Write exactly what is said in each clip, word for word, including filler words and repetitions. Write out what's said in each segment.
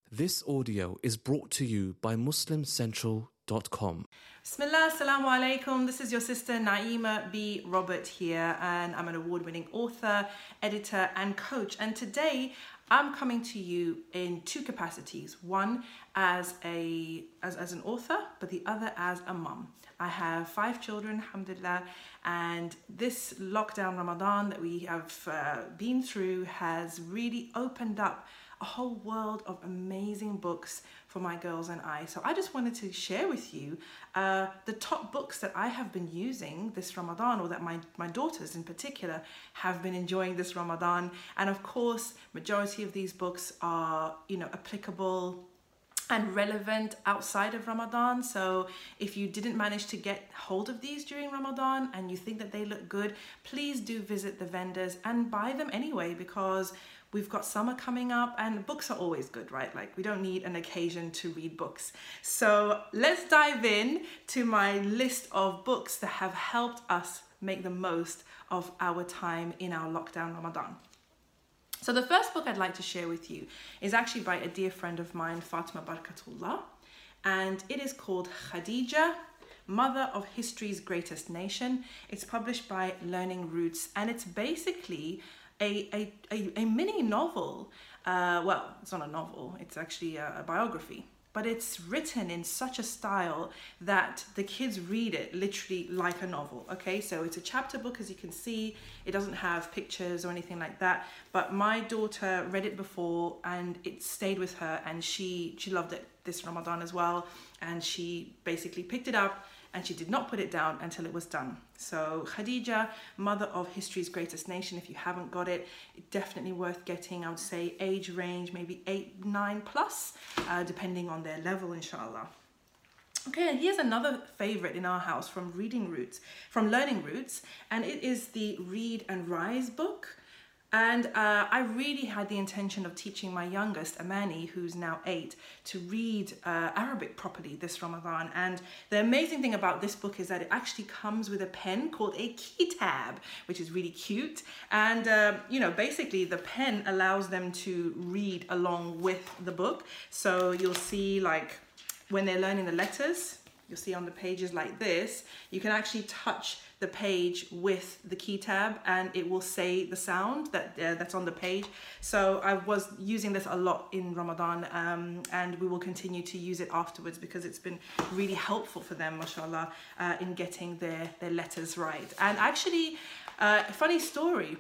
This audio is brought to you by muslim central dot com. Bismillah, assalamu alaikum. This is your sister Naima B. Robert here, and I'm an award-winning author, editor, and coach. And today I'm coming to you in two capacities. One as a as, as an author, but the other as a mum. I have five children, alhamdulillah, and this lockdown Ramadan that we have uh, been through has really opened up a whole world of amazing books for my girls and I. So I just wanted to share with you uh, the top books that I have been using this Ramadan, or that my, my daughters in particular have been enjoying this Ramadan. And of course, majority of these books are, you know, applicable and relevant outside of Ramadan. So if you didn't manage to get hold of these during Ramadan and you think that they look good, please do visit the vendors and buy them anyway, because we've got summer coming up and books are always good, right? Like, we don't need an occasion to read books. So let's dive in to my list of books that have helped us make the most of our time in our lockdown Ramadan. So the first book I'd like to share with you is actually by a dear friend of mine, Fatima Barakatullah, and it is called Khadija, Mother of History's Greatest Nation. It's published by Learning Roots, and it's basically a, a, a, a mini novel. Uh, well, it's not a novel, it's actually a, a biography. But it's written in such a style that the kids read it literally like a novel, okay? So it's a chapter book, as you can see. It doesn't have pictures or anything like that. But my daughter read it before and it stayed with her, and she, she loved it this Ramadan as well. And she basically picked it up and she did not put it down until it was done. So Khadija, Mother of History's Greatest Nation, if you haven't got it, definitely worth getting. I would say age range, maybe eight, nine plus, uh, depending on their level, inshallah. Okay, and here's another favorite in our house from Reading Roots, from Learning Roots, and it is the Read and Rise book. And uh, I really had the intention of teaching my youngest, Amani, who's now eight, to read uh, Arabic properly this Ramadan. And the amazing thing about this book is that it actually comes with a pen called a kitab, which is really cute. And, uh, you know, basically the pen allows them to read along with the book. So you'll see, like, when they're learning the letters, you'll see on the pages like this, you can actually touch the page with the kitab and it will say the sound that uh, that's on the page. So I was using this a lot in Ramadan, um, and we will continue to use it afterwards because it's been really helpful for them, mashallah, uh, in getting their, their letters right. And actually, uh, a funny story.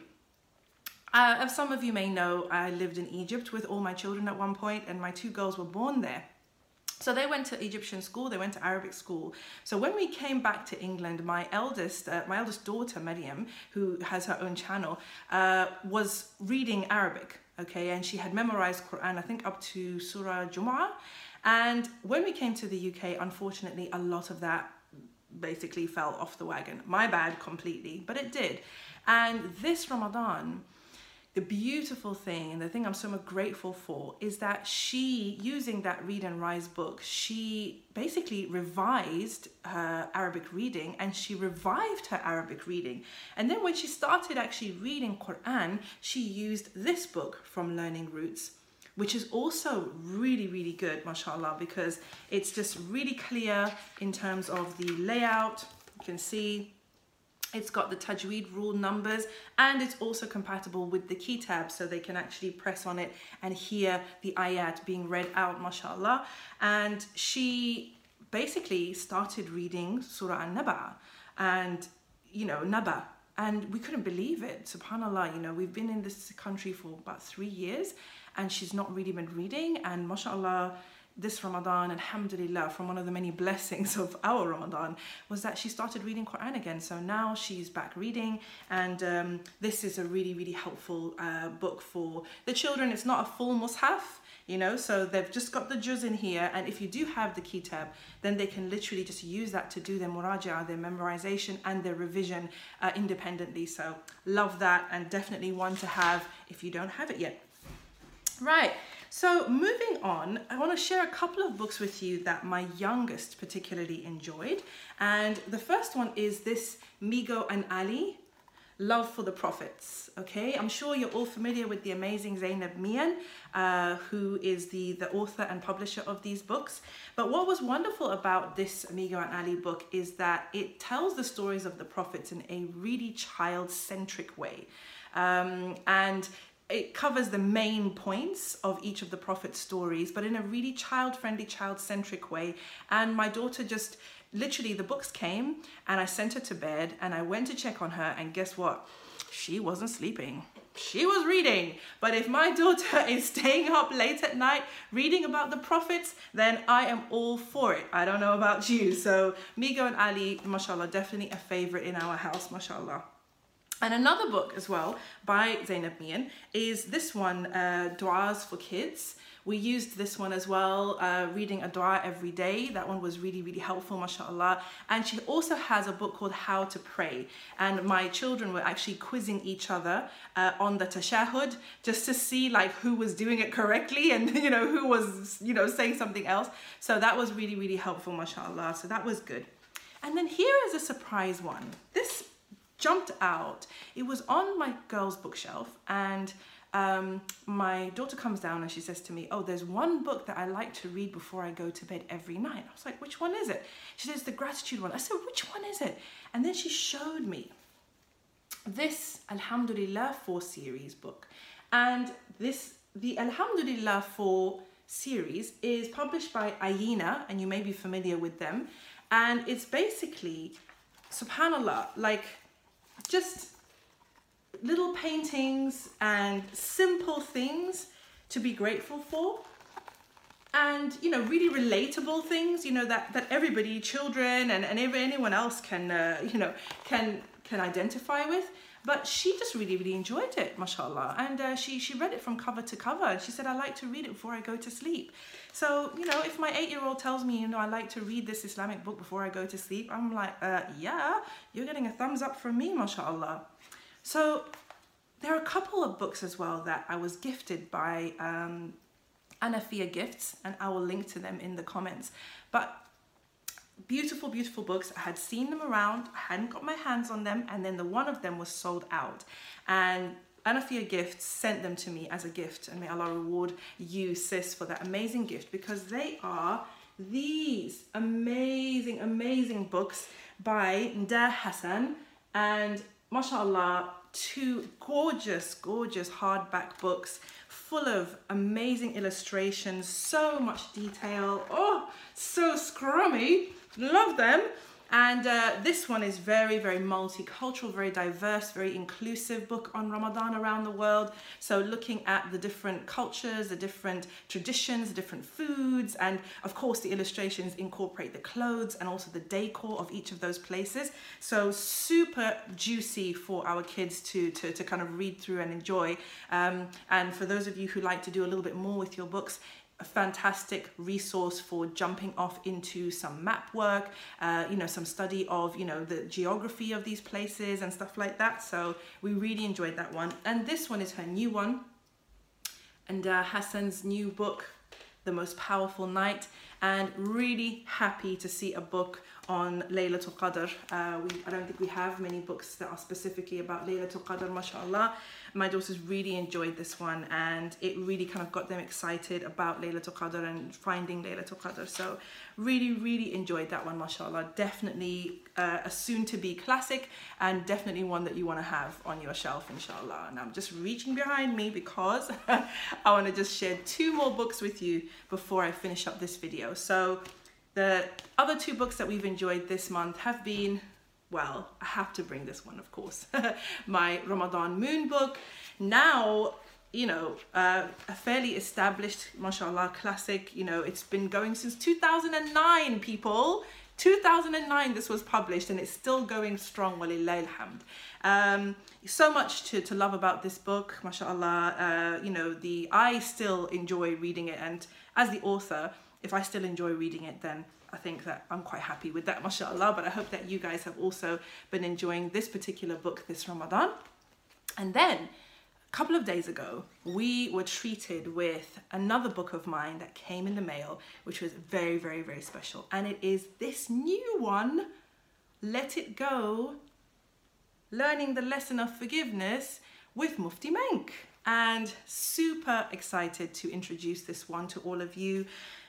Uh, as some of you may know, I lived in Egypt with all my children at one point, and my two girls were born there. So they went to Egyptian school, they went to Arabic school. So when we came back to England, my eldest, uh, my eldest daughter, Maryam, who has her own channel, uh, was reading Arabic, okay? And she had memorized Quran, I think up to Surah Jumu'ah. And when we came to the U K, unfortunately, a lot of that basically fell off the wagon. My bad completely, but it did. And this Ramadan, the beautiful thing, and the thing I'm so much grateful for, is that she, using that Read and Rise book, she basically revised her Arabic reading, and she revived her Arabic reading. And then when she started actually reading Quran, she used this book from Learning Roots, which is also really, really good, mashallah, because it's just really clear in terms of the layout. You can see it's got the tajweed rule numbers, and it's also compatible with the kitab, so they can actually press on it and hear the ayat being read out, mashallah. And she basically started reading Surah An-Naba, and, you know, Naba, and we couldn't believe it, subhanallah. You know, we've been in this country for about three years, and she's not really been reading, and mashallah, this Ramadan, alhamdulillah, from one of the many blessings of our Ramadan, was that she started reading Quran again. So now she's back reading, and um, this is a really, really helpful uh, book for the children. It's not a full mushaf, you know, so they've just got the juz in here, and if you do have the kitab, then they can literally just use that to do their muraja, their memorization and their revision uh, independently. So love that, and definitely one to have if you don't have it yet. Right. So moving on, I want to share a couple of books with you that my youngest particularly enjoyed. And the first one is this Migo and Ali, love for the prophets. Okay, I'm sure you're all familiar with the amazing Zainab Mian, uh, who is the, the author and publisher of these books. But what was wonderful about this Amigo and Ali book is that it tells the stories of the prophets in a really child-centric way. Um, and it covers the main points of each of the prophet stories, but in a really child-friendly, child-centric way. And my daughter just, literally the books came and I sent her to bed and I went to check on her, and guess what? She wasn't sleeping. She was reading. But if my daughter is staying up late at night reading about the prophets, then I am all for it. I don't know about you. So Amigo and Ali, mashallah, definitely a favorite in our house, mashallah. And another book as well by Zainab Mian is this one, uh, Du'as for Kids. We used this one as well, uh, reading a dua every day. That one was really, really helpful, mashallah. And she also has a book called How to Pray. And my children were actually quizzing each other uh, on the tashahhud, just to see like who was doing it correctly and, you know, who was, you know, saying something else. So that was really, really helpful, mashallah. So that was good. And then here is a surprise one. This jumped out. It was on my girl's bookshelf, and um, my daughter comes down and she says to me, oh, there's one book that I like to read before I go to bed every night. I was like, which one is it? She says, the gratitude one. I said, which one is it? And then she showed me this Alhamdulillah four series book. And this, the Alhamdulillah four series is published by Ayina, and you may be familiar with them. And it's basically, subhanallah, like, just little paintings and simple things to be grateful for, and, you know, really relatable things, you know, that that everybody, children and, and anyone else can uh, you know can can identify with. But she just really, really enjoyed it, mashallah. And uh, she, she read it from cover to cover. And she said, I like to read it before I go to sleep. So, you know, if my eight-year-old tells me, you know, I like to read this Islamic book before I go to sleep, I'm like, uh, yeah, you're getting a thumbs up from me, mashallah. So there are a couple of books as well that I was gifted by um, Anafia Gifts, and I will link to them in the comments. But beautiful, beautiful books. I had seen them around, I hadn't got my hands on them, and then the one of them was sold out. And Anafia Gifts sent them to me as a gift, and may Allah reward you, sis, for that amazing gift, because they are these amazing, amazing books by Nda Hassan, and mashallah, two gorgeous, gorgeous hardback books full of amazing illustrations, so much detail. Oh, so scrummy. Love them. And uh, this one is very, very multicultural, very diverse, very inclusive book on Ramadan around the world. So looking at the different cultures, the different traditions, the different foods, and of course the illustrations incorporate the clothes and also the decor of each of those places. So super juicy for our kids to, to, to kind of read through and enjoy. Um, and for those of you who like to do a little bit more with your books, a fantastic resource for jumping off into some map work, uh, you know, some study of, you know, the geography of these places and stuff like that. So we really enjoyed that one. And this one is her new one. And uh, Hassan's new book, The Most Powerful Night. And really happy to see a book on Laylatul Qadr. Uh, we, I don't think we have many books that are specifically about Laylatul Qadr, mashallah. My daughters really enjoyed this one, and it really kind of got them excited about Laylatul Qadr and finding Laylatul Qadr. So really, really enjoyed that one, mashallah. Definitely uh, a soon-to-be classic, and definitely one that you want to have on your shelf, inshallah. And I'm just reaching behind me because I want to just share two more books with you before I finish up this video. So the other two books that we've enjoyed this month have been, well, I have to bring this one, of course, my Ramadan Moon book. Now, you know, uh, a fairly established, mashallah, classic. You know, it's been going since two thousand nine, people. two thousand nine this was published, and it's still going strong, walillahi alhamd. Um, so much to, to love about this book, mashallah. Uh, you know, the I still enjoy reading it, and as the author, if I still enjoy reading it, then I think that I'm quite happy with that, mashallah. But I hope that you guys have also been enjoying this particular book this Ramadan. And then a couple of days ago, we were treated with another book of mine that came in the mail, which was very, very, very special. And it is this new one, Let It Go, learning the lesson of forgiveness with Mufti Menk. And super excited to introduce this one to all of you.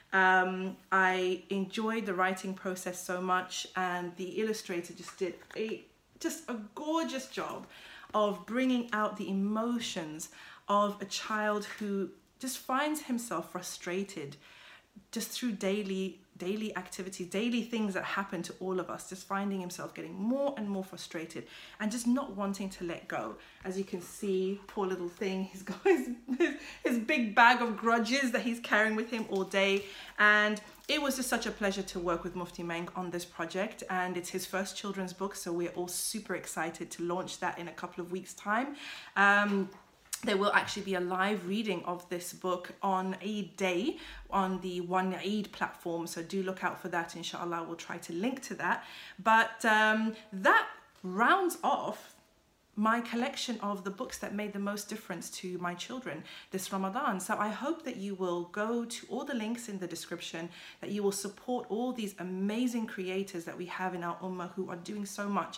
Um, I enjoyed the writing process so much, and the illustrator just did a just a gorgeous job of bringing out the emotions of a child who just finds himself frustrated just through daily daily activities, daily things that happen to all of us, just finding himself getting more and more frustrated and just not wanting to let go. As you can see, poor little thing, he's got his, his, his big bag of grudges that he's carrying with him all day. And it was just such a pleasure to work with Mufti Menk on this project, and it's his first children's book, so we're all super excited to launch that in a couple of weeks' time. Um, There will actually be a live reading of this book on Eid Day on the One Eid platform, so do look out for that, inshallah. We'll try to link to that. But um, that rounds off my collection of the books that made the most difference to my children this Ramadan. So I hope that you will go to all the links in the description, that you will support all these amazing creators that we have in our ummah who are doing so much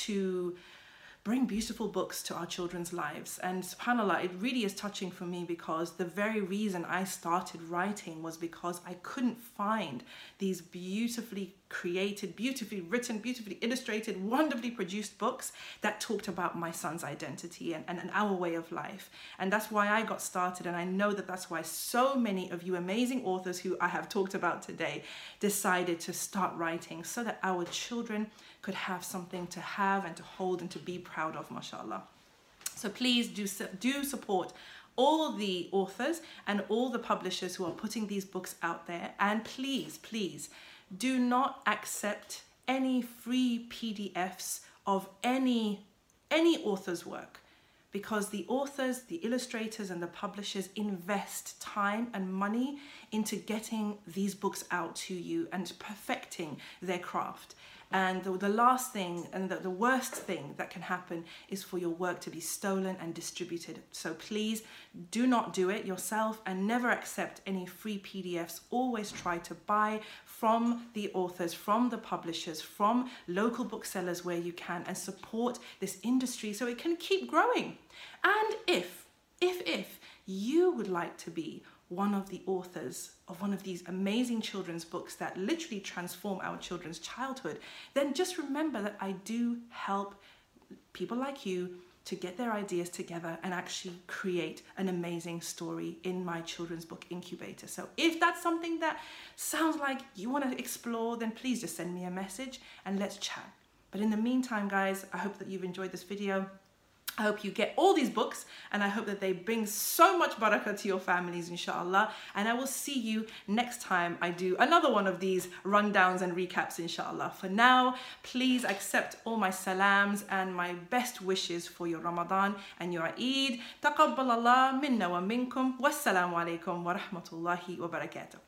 to bring beautiful books to our children's lives. And subhanAllah, it really is touching for me, because the very reason I started writing was because I couldn't find these beautifully created, beautifully written, beautifully illustrated, wonderfully produced books that talked about my son's identity and, and, and our way of life. And that's why I got started, and I know that that's why so many of you amazing authors who I have talked about today decided to start writing, so that our children could have something to have and to hold and to be proud of, mashallah. So please do, do support all the authors and all the publishers who are putting these books out there. And please, please do not accept any free P D Fs of any, any author's work, because the authors, the illustrators and the publishers invest time and money into getting these books out to you and perfecting their craft. And the, the last thing and the, the worst thing that can happen is for your work to be stolen and distributed. So please do not do it yourself, and never accept any free P D Fs. Always try to buy from the authors, from the publishers, from local booksellers where you can, and support this industry so it can keep growing. And if, if, if you would like to be one of the authors of one of these amazing children's books that literally transform our children's childhood, then just remember that I do help people like you to get their ideas together and actually create an amazing story in my children's book incubator. So if that's something that sounds like you want to explore, then please just send me a message and let's chat. But in the meantime, guys, I hope that you've enjoyed this video. I hope you get all these books, and I hope that they bring so much barakah to your families, inshallah. And I will see you next time I do another one of these rundowns and recaps, inshallah. For now, please accept all my salams and my best wishes for your Ramadan and your Eid. Taqabbal Allah minna wa minkum. Wassalamu alaikum wa rahmatullahi wa barakatuh.